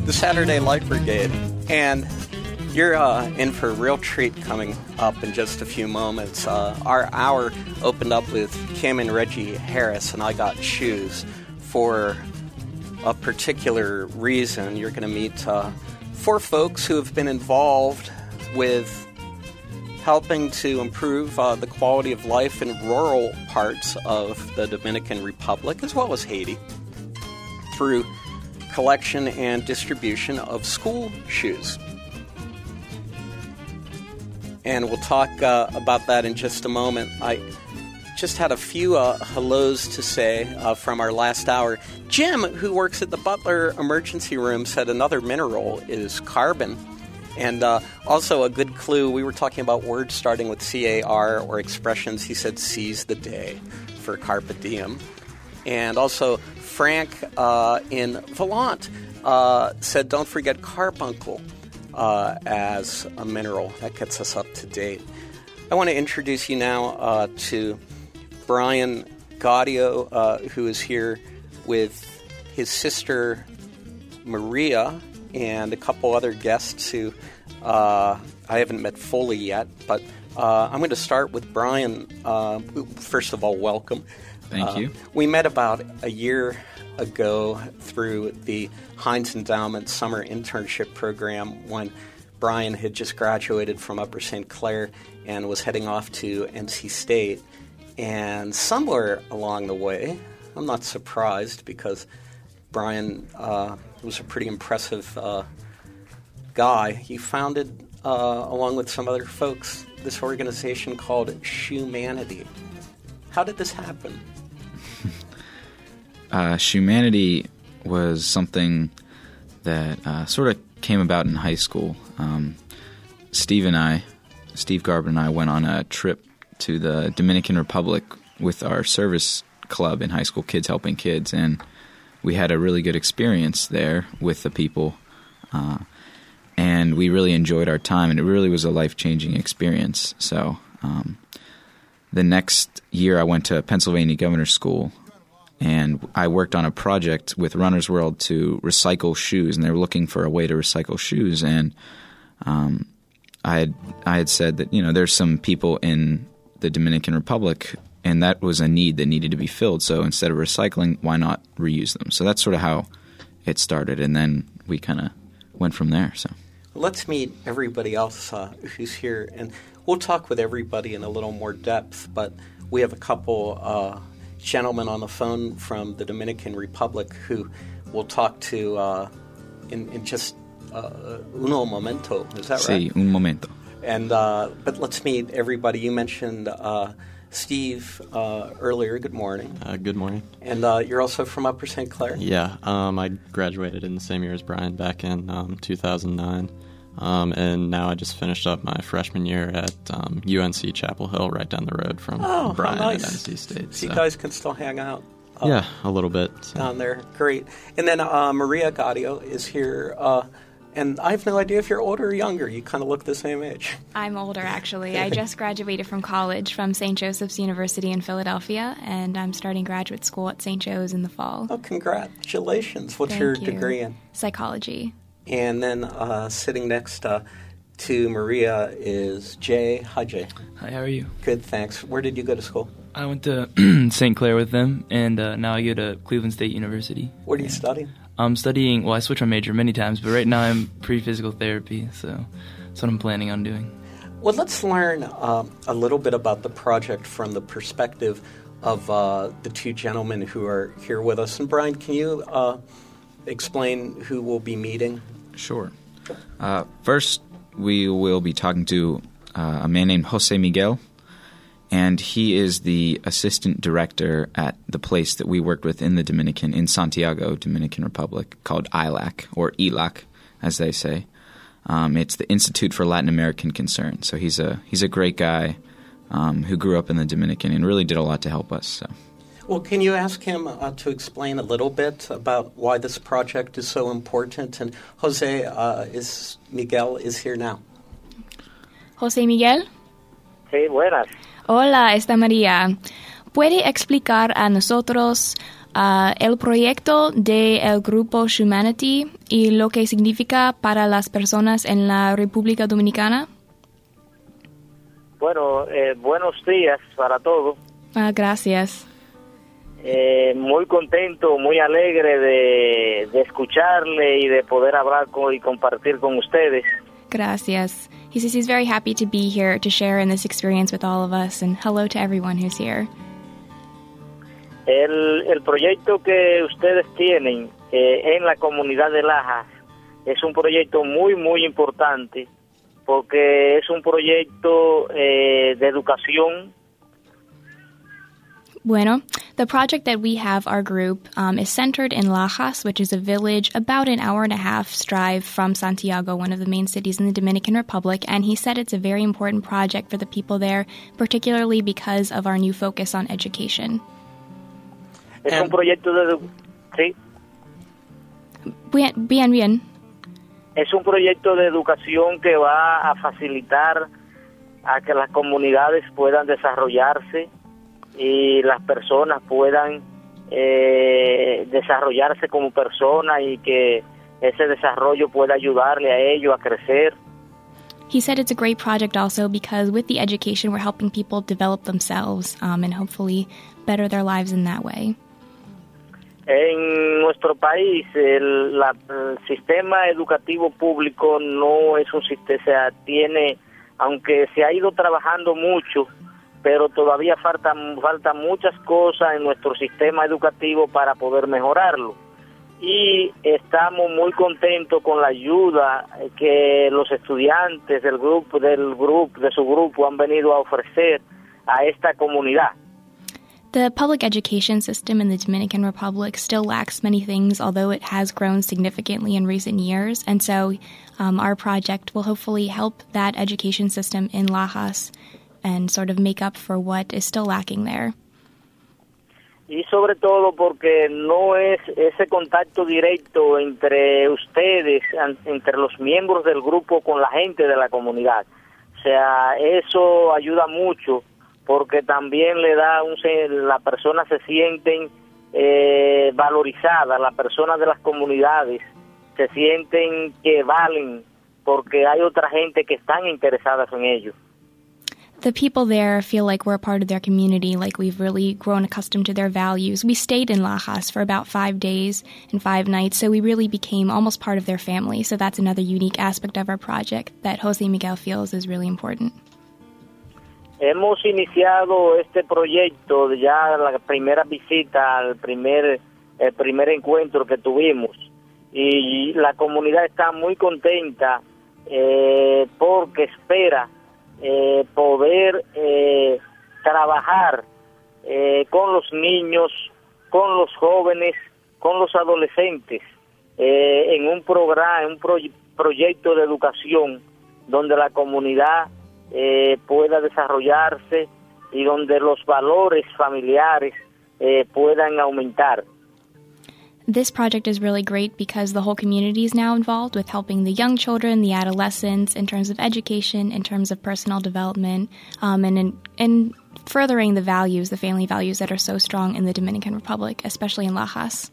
the Saturday Light Brigade. And you're in for a real treat coming up in just a few moments. Our hour opened up with Kim and Reggie Harris, and I got shoes for a particular reason. You're going to meet four folks who have been involved with helping to improve the quality of life in rural parts of the Dominican Republic, as well as Haiti, through collection and distribution of school shoes. And we'll talk about that in just a moment. I just had a few hellos to say from our last hour. Jim, who works at the Butler Emergency Room, said another mineral is carbon. And also a good clue, we were talking about words starting with C-A-R or expressions. He said seize the day for carpe diem. And also Frank in Volant said don't forget carbuncle as a mineral. That gets us up to date. I want to introduce you now to Brian Gaudio, who is here with his sister Maria and a couple other guests who I haven't met fully yet, but I'm going to start with Brian. First of all, welcome. Thank you. We met about a year ago through the Heinz Endowment Summer Internship Program when Brian had just graduated from Upper St. Clair and was heading off to NC State. And somewhere along the way, I'm not surprised because Brian was a pretty impressive guy. He founded, along with some other folks, this organization called Shoemanity. How did this happen? Shoemanity was something that sort of came about in high school. Steve Garber and I went on a trip to the Dominican Republic with our service club in high school, Kids Helping Kids, and we had a really good experience there with the people, and we really enjoyed our time, and it really was a life-changing experience. So the next year I went to Pennsylvania Governor's School, and I worked on a project with Runner's World to recycle shoes, and they were looking for a way to recycle shoes, and I had said that, there's some people in the Dominican Republic, and that was a need that needed to be filled. So instead of recycling, why not reuse them? So that's sort of how it started, and then we kind of went from there. So let's meet everybody else who's here, and we'll talk with everybody in a little more depth, but we have a couple gentlemen on the phone from the Dominican Republic who we'll talk to in just uno momento. Is that right? Sí, un momento. And but let's meet everybody. You mentioned Steve earlier. Good morning. Good morning. And you're also from Upper St. Clair? Yeah. I graduated in the same year as Brian back in 2009. And now I just finished up my freshman year at UNC Chapel Hill, right down the road from Brian nice. at NC State. So you guys can still hang out. Yeah, a little bit. So. Down there. Great. And then Maria Gaudio is here. And I have no idea if you're older or younger. You kind of look the same age. I'm older, actually. I just graduated from college from St. Joseph's University in Philadelphia, and I'm starting graduate school at St. Joe's in the fall. Oh, congratulations. What's Thank your you. degree in? Psychology. And then sitting next to Maria is Jay. Hi, Jay. Hi, how are you? Good, thanks. Where did you go to school? I went to St. Clair with them, and now I go to Cleveland State University. What are you studying? I'm studying, I switched my major many times, but right now I'm pre-physical therapy, so that's what I'm planning on doing. Well, let's learn a little bit about the project from the perspective of the two gentlemen who are here with us. And Brian, can you explain who we'll be meeting? Sure. First, we will be talking to a man named Jose Miguel, and he is the assistant director at the place that we worked with in the Dominican, in Santiago, Dominican Republic, called ILAC, or ELAC, as they say. It's the Institute for Latin American Concern. So he's a great guy who grew up in the Dominican and really did a lot to help us. So. Well, can you ask him to explain a little bit about why this project is so important? And Miguel is here now. José Miguel. Sí, buenas. Hola, esta María. ¿Puede explicar a nosotros el proyecto del grupo Humanity y lo que significa para las personas en la República Dominicana? Bueno, buenos días para todos. Gracias. Muy contento, muy alegre de escucharle y de poder hablar y compartir con ustedes. Gracias. He says he's very happy to be here to share in this experience with all of us, and hello to everyone who's here. El proyecto que ustedes tienen en la comunidad de Lajas es un proyecto muy, muy importante porque es un proyecto de educación. Bueno, the project that we have, our group, is centered in Lajas, which is a village about an hour and a half's drive from Santiago, one of the main cities in the Dominican Republic, and he said it's a very important project for the people there, particularly because of our new focus on education. Es un proyecto de... ¿Sí? Bien. Es un proyecto de educación que va a facilitar a que las comunidades puedan desarrollarse y las personas puedan desarrollarse como personas y que ese desarrollo pueda ayudarle a ellos a crecer. He said it's a great project also because with the education we're helping people develop themselves and hopefully better their lives in that way. En nuestro país el sistema educativo público no es un sistema, o sea, aunque se ha ido trabajando mucho, pero todavía faltan muchas cosas en nuestro sistema educativo para poder mejorarlo. Y estamos muy contentos con la ayuda que los estudiantes de su grupo han venido a ofrecer a esta comunidad. The public education system in the Dominican Republic still lacks many things, although it has grown significantly in recent years. And so our project will hopefully help that education system in Lajas and sort of make up for what is still lacking there. Y sobre todo porque no es ese contacto directo entre ustedes, entre los miembros del grupo con la gente de la comunidad. O sea, eso ayuda mucho porque también le da las personas se sienten valorizadas, las personas de las comunidades se sienten que valen porque hay otra gente que están interesadas en ello. The people there feel like we're a part of their community, like we've really grown accustomed to their values. We stayed in Lajas for about 5 days and 5 nights, so we really became almost part of their family. So that's another unique aspect of our project that Jose Miguel feels is really important. Hemos iniciado este proyecto ya la primera visita, el primer encuentro que tuvimos, y la comunidad está muy contenta porque espera poder trabajar con los niños, con los jóvenes, con los adolescentes en un programa, proyecto de educación donde la comunidad pueda desarrollarse y donde los valores familiares puedan aumentar. This project is really great because the whole community is now involved with helping the young children, the adolescents, in terms of education, in terms of personal development, and in furthering the values, the family values that are so strong in the Dominican Republic, especially in Lajas.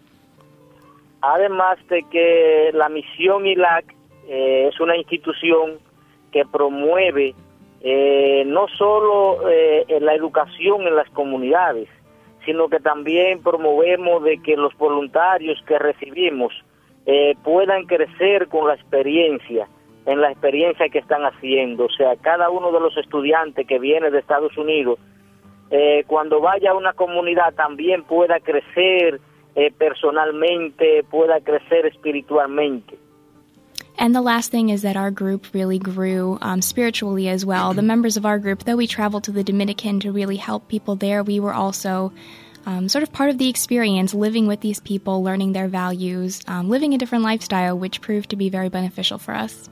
Además de que la Misión ILAC es una institución que promueve no solo la educación en las comunidades, sino que también promovemos de que los voluntarios que recibimos puedan crecer con la experiencia, en la experiencia que están haciendo. O sea, cada uno de los estudiantes que viene de Estados Unidos, cuando vaya a una comunidad también pueda crecer personalmente, pueda crecer espiritualmente. And the last thing is that our group really grew spiritually as well. The members of our group, though we traveled to the Dominican to really help people there, we were also sort of part of the experience, living with these people, learning their values, living a different lifestyle, which proved to be very beneficial for us.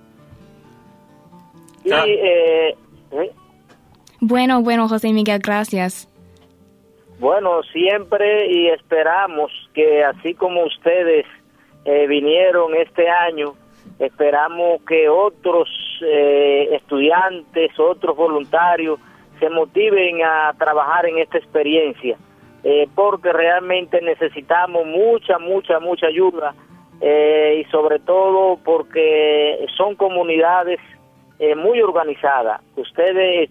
Bueno, José Miguel, gracias. Bueno, siempre y esperamos que así como ustedes vinieron este año, esperamos que otros estudiantes, otros voluntarios se motiven a trabajar en esta experiencia. porque realmente necesitamos mucha ayuda, y sobre todo porque son comunidades muy organizadas. Ustedes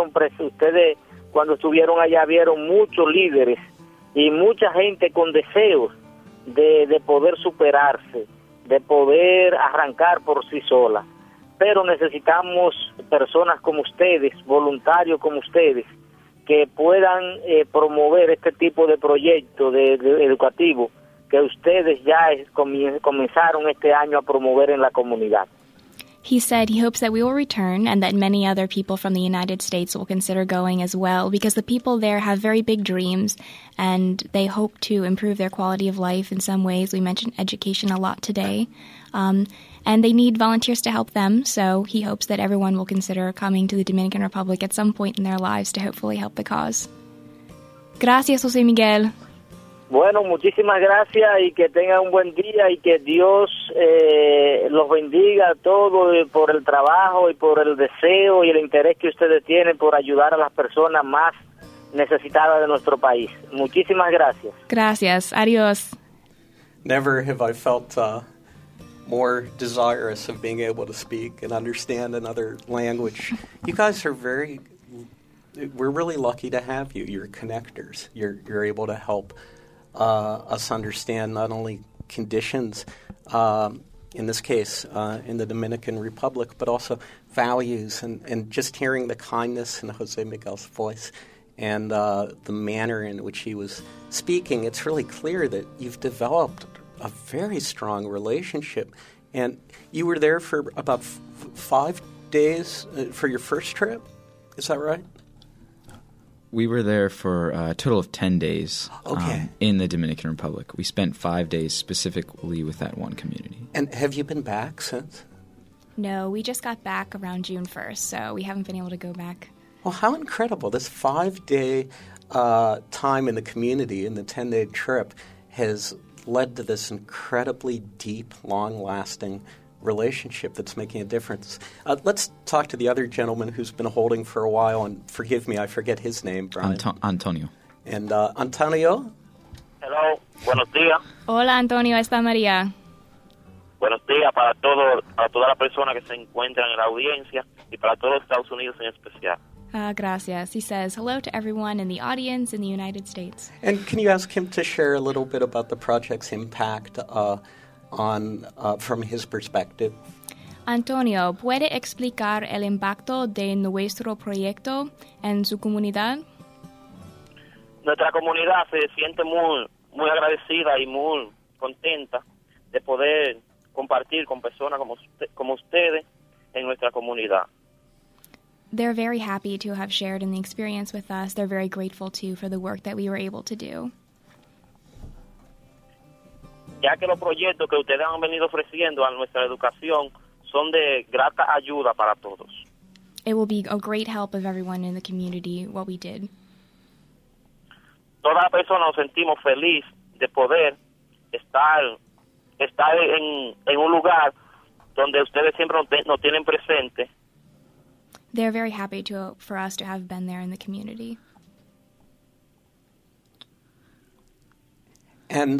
cuando estuvieron allá vieron muchos líderes y mucha gente con deseos de poder superarse, de poder arrancar por sí sola. Pero necesitamos personas como ustedes, voluntarios como ustedes, que puedan promover este tipo de proyectos educativos que ustedes ya comenzaron este año a promover en la comunidad. He said he hopes that we will return and that many other people from the United States will consider going as well, because the people there have very big dreams and they hope to improve their quality of life in some ways. We mentioned education a lot today. And they need volunteers to help them, so he hopes that everyone will consider coming to the Dominican Republic at some point in their lives to hopefully help the cause. Gracias, José Miguel. Bueno, muchísimas gracias y que tengan un buen día y que Dios los bendiga a todos por el trabajo y por el deseo y el interés que ustedes tienen por ayudar a las personas más necesitadas de nuestro país. Muchísimas gracias. Gracias. Adiós. Never have I felt more desirous of being able to speak and understand another language. You guys are we're really lucky to have you. You're connectors. You're able to help us understand not only conditions, in this case, in the Dominican Republic, but also values and just hearing the kindness in Jose Miguel's voice and the manner in which he was speaking. It's really clear that you've developed a very strong relationship. And you were there for about 5 days for your first trip? Is that right? We were there for a total of 10 days in the Dominican Republic. We spent 5 days specifically with that one community. And have you been back since? No, we just got back around June 1st, so we haven't been able to go back. Well, how incredible. This 5-day time in the community, in the 10-day trip, has led to this incredibly deep, long-lasting relationship that's making a difference. Let's talk to the other gentleman who's been holding for a while, and forgive me, I forget his name, Brian. Antonio. And Antonio? Hello, buenos días. Hola, Antonio, esta María. Buenos días para todas las personas que se encuentran en la audiencia y para todos los Estados Unidos en especial. Gracias. He says hello to everyone in the audience in the United States. And can you ask him to share a little bit about the project's impact from his perspective? Antonio, ¿puede explicar el impacto de nuestro proyecto en su comunidad? Nuestra comunidad se siente muy agradecida y muy contenta de poder compartir con personas como ustedes en nuestra comunidad. They're very happy to have shared in the experience with us. They're very grateful, too, for the work that we were able to do. Ya que los proyectos que ustedes han venido ofreciendo a nuestra educación son de grata ayuda para todos. It will be a great help of everyone in the community, what we did. Todas las personas nos sentimos felices de poder estar en un lugar donde ustedes siempre nos tienen presente. They're very happy for us to have been there in the community. And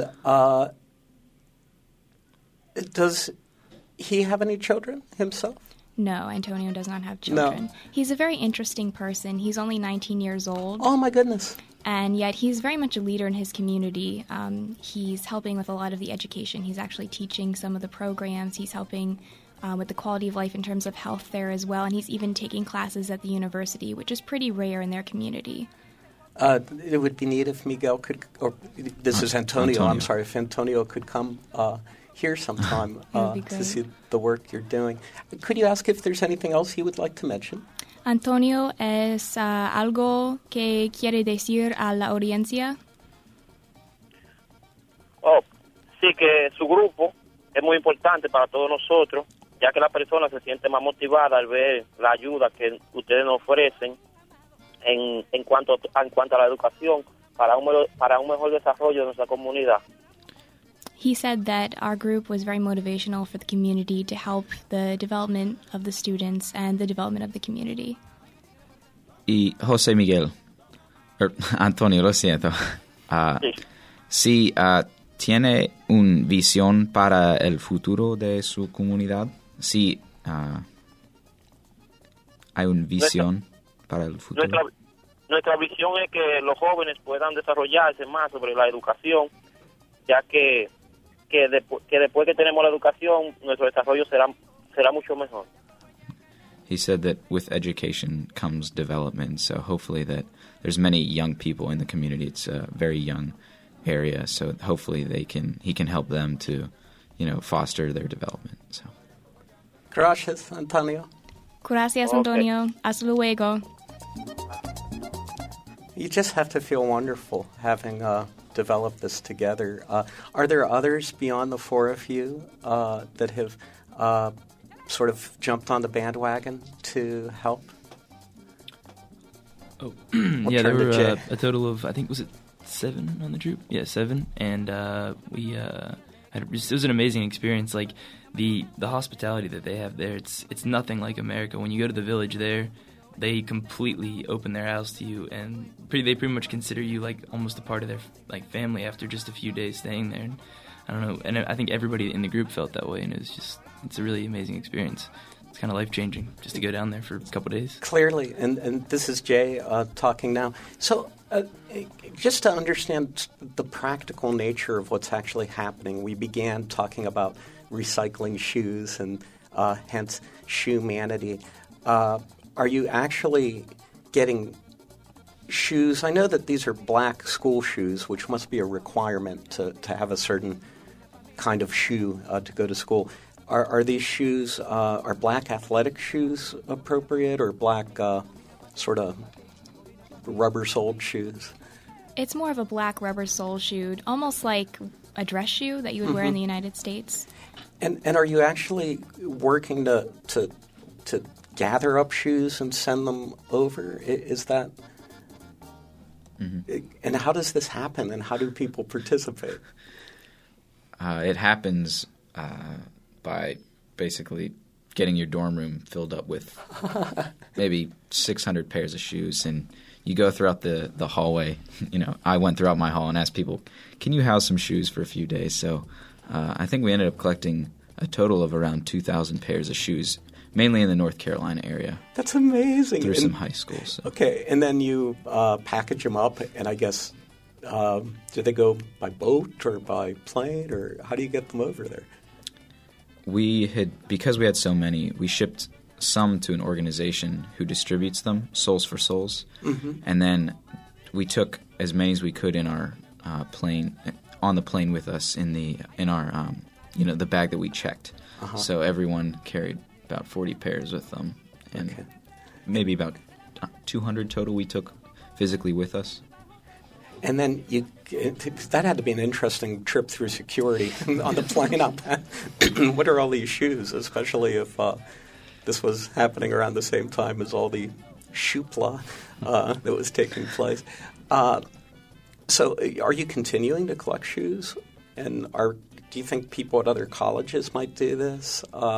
does he have any children himself? No, Antonio does not have children. No. He's a very interesting person. He's only 19 years old. Oh, my goodness. And yet he's very much a leader in his community. He's helping with a lot of the education. He's actually teaching some of the programs. He's helping with the quality of life in terms of health there as well. And he's even taking classes at the university, which is pretty rare in their community. It would be neat if Miguel could, or this is Antonio, I'm sorry, if Antonio could come here sometime to see the work you're doing. Could you ask if there's anything else he would like to mention? Antonio, ¿es algo que quiere decir a la audiencia? Oh, sí, que su grupo es muy importante para todos nosotros, ya que la persona se siente más motivada al ver la ayuda que ustedes nos ofrecen en cuanto a la educación para un mejor desarrollo de nuestra comunidad. He said that our group was very motivational for the community to help the development of the students and the development of the community. Y José Miguel, Antonio, lo siento. Sí. Sí, ¿tiene una visión para el futuro de su comunidad? Sí, hay una visión para el futuro. Nuestra visión es que los jóvenes puedan desarrollarse más sobre la educación, ya que después que tenemos la educación, nuestro desarrollo será mucho mejor. He said that with education comes development, so hopefully that there's many young people in the community. It's a very young area, so hopefully he can help them to, foster their development. So. Gracias, Antonio. Gracias, Antonio. Hasta luego. You just have to feel wonderful having developed this together. Are there others beyond the four of you that have sort of jumped on the bandwagon to help? Oh, yeah, there were a total of, I think, was it 7 on the troop? Yeah, 7. And it was an amazing experience. Like, the hospitality that they have there, it's nothing like America. When you go to the village there, they completely open their house to you, and they pretty much consider you like almost a part of their family after just a few days staying there. And I don't know, and I think everybody in the group felt that way, and it's a really amazing experience. It's kind of life-changing just to go down there for a couple days. Clearly, and this is Jay talking now. So just to understand the practical nature of what's actually happening, we began talking about recycling shoes and hence shoe-manity. Are you actually getting shoes? I know that these are black school shoes, which must be a requirement to have a certain kind of shoe to go to school. Are these shoes, are black athletic shoes appropriate, or black sort of rubber-soled shoes? It's more of a black rubber-soled shoe, almost like a dress shoe that you would wear in the United States. And are you actually working to gather up shoes and send them over? Is that... Mm-hmm. And how does this happen, and how do people participate? It happens by basically getting your dorm room filled up with maybe 600 pairs of shoes, and you go throughout the hallway. I went throughout my hall and asked people, can you house some shoes for a few days? So I think we ended up collecting a total of around 2,000 pairs of shoes, mainly in the North Carolina area. That's amazing. Through some high schools. So. Okay, and then you package them up, and I guess, do they go by boat or by plane, or how do you get them over there? Because we had so many, we shipped some to an organization who distributes them, Souls for Souls, and then we took as many as we could in our plane, on the plane with us in our the bag that we checked. So everyone carried about 40 pairs with them, and maybe about 200 total we took physically with us. And then that had to be an interesting trip through security on the plane up. What are all these shoes, especially if this was happening around the same time as all the shoopla that was taking place? So are you continuing to collect shoes? And do you think people at other colleges might do this?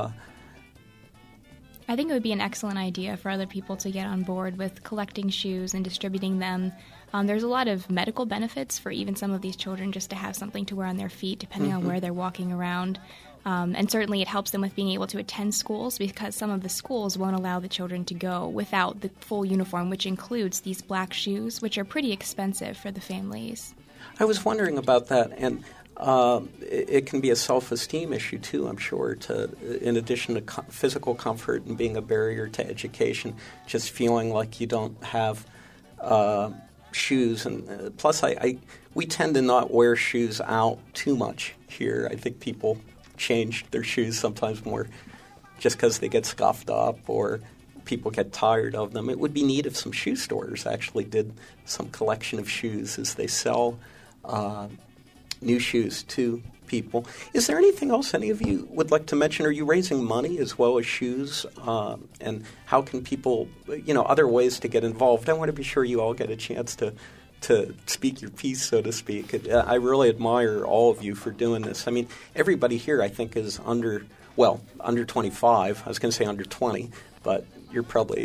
I think it would be an excellent idea for other people to get on board with collecting shoes and distributing them. There's a lot of medical benefits for even some of these children just to have something to wear on their feet, depending on where they're walking around. And certainly it helps them with being able to attend schools, because some of the schools won't allow the children to go without the full uniform, which includes these black shoes, which are pretty expensive for the families. I was wondering about that, and it can be a self-esteem issue too, I'm sure, in addition to physical comfort and being a barrier to education, just feeling like you don't have shoes. And plus, we tend to not wear shoes out too much here. I think people change their shoes sometimes more just because they get scuffed up or people get tired of them. It would be neat if some shoe stores actually did some collection of shoes as they sell new shoes to people. Is there anything else any of you would like to mention? Are you raising money as well as shoes? And how can people, other ways to get involved? I want to be sure you all get a chance to speak your piece, so to speak. I really admire all of you for doing this. I mean, everybody here, I think, is under 25. I was going to say under 20, but you're probably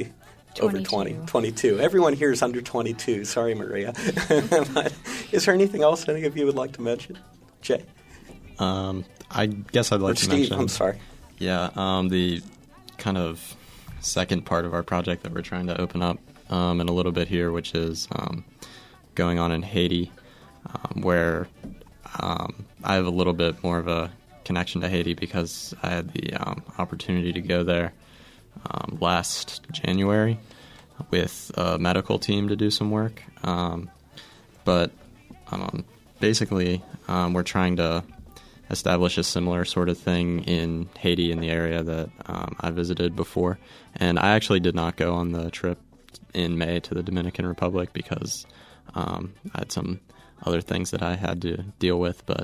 Over 22. Everyone here is under 22. Sorry, Maria. But is there anything else any of you would like to mention? Jay? I guess I'd like to Steve, mention... I'm sorry. Yeah, the kind of second part of our project that we're trying to open up in a little bit here, which is going on in Haiti, where I have a little bit more of a connection to Haiti because I had the opportunity to go there last January with a medical team to do some work. But basically, we're trying to establish a similar sort of thing in Haiti, in the area that I visited before. And I actually did not go on the trip in May to the Dominican Republic because I had some other things that I had to deal with. But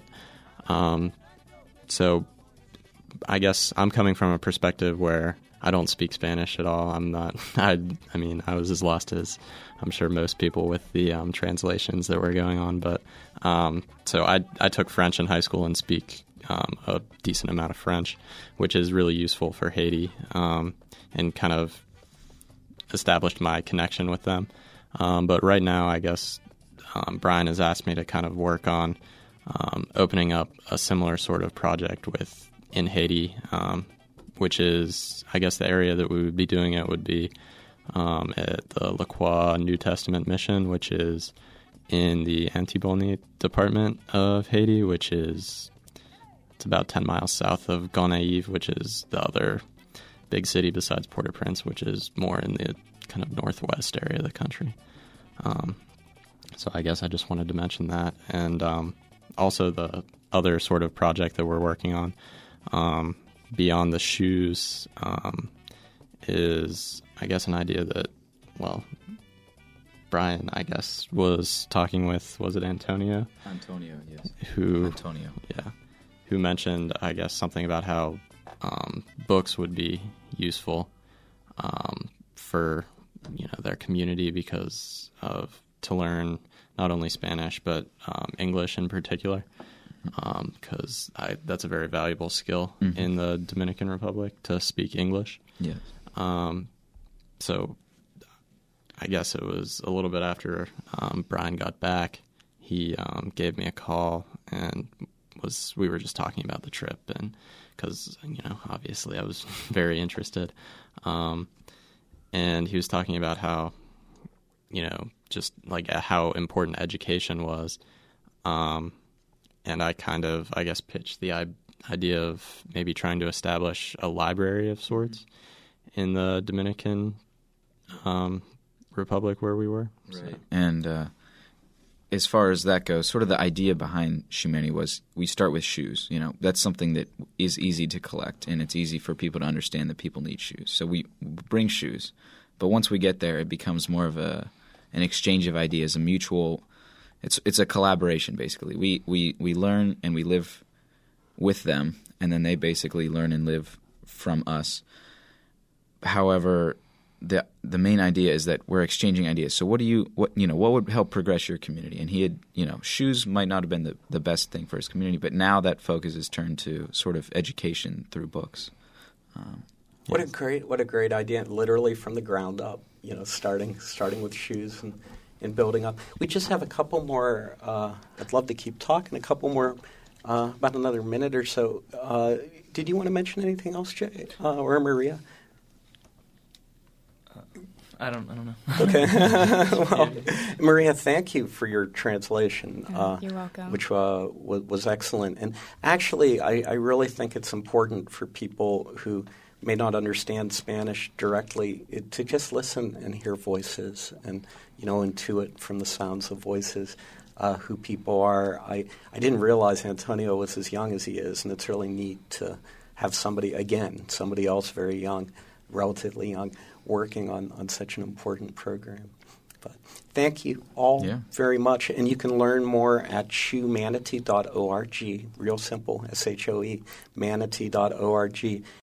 so I guess I'm coming from a perspective where I don't speak Spanish at all. I'm not. I mean, I was as lost as I'm sure most people with the translations that were going on. But so I took French in high school and speak a decent amount of French, which is really useful for Haiti, and kind of established my connection with them. But right now, I guess Brian has asked me to kind of work on opening up a similar sort of project in Haiti. Which is, I guess, the area that we would be doing it would be at the La Croix New Testament Mission, which is in the Antibonite department of Haiti, it's about 10 miles south of Gonaïves, which is the other big city besides Port-au-Prince, which is more in the kind of northwest area of the country. So I guess I just wanted to mention that. And also the other sort of project that we're working on, beyond the shoes, is, I guess, an idea that, well, Brian, I guess, was talking with, was it Antonio? Antonio, yes. Antonio. Yeah. Who mentioned, I guess, something about how books would be useful for, their community to learn not only Spanish, but English in particular. Because that's a very valuable skill in the Dominican Republic, to speak English. Yes. So I guess it was a little bit after Brian got back, he gave me a call, and we were just talking about the trip, and because obviously I was very interested, and he was talking about how just like how important education was. And I kind of, I guess, pitched the idea of maybe trying to establish a library of sorts in the Dominican Republic where we were. Right. So. And as far as that goes, sort of the idea behind Shoemanity was we start with shoes. That's something that is easy to collect, and it's easy for people to understand that people need shoes. So we bring shoes. But once we get there, it becomes more of an exchange of ideas, a mutual... It's a collaboration, basically. We learn and we live with them, and then they basically learn and live from us. However, the main idea is that we're exchanging ideas. So what would help progress your community? And he had, shoes might not have been the best thing for his community, but now that focus is turned to sort of education through books. What a great idea! Literally from the ground up, starting with shoes and building up. We just have a couple more. I'd love to keep talking. A couple more, about another minute or so. Did you want to mention anything else, Jay or Maria? I don't know. Okay. Well, Maria, thank you for your translation. You're welcome. Which was excellent. And actually, I really think it's important for people who may not understand Spanish directly to just listen and hear voices and, intuit from the sounds of voices who people are. I didn't realize Antonio was as young as he is, and it's really neat to have somebody else very young, relatively young, working on such an important program. But thank you all very much. And you can learn more at shoemanity.org, real simple, SHOE, manatee.org.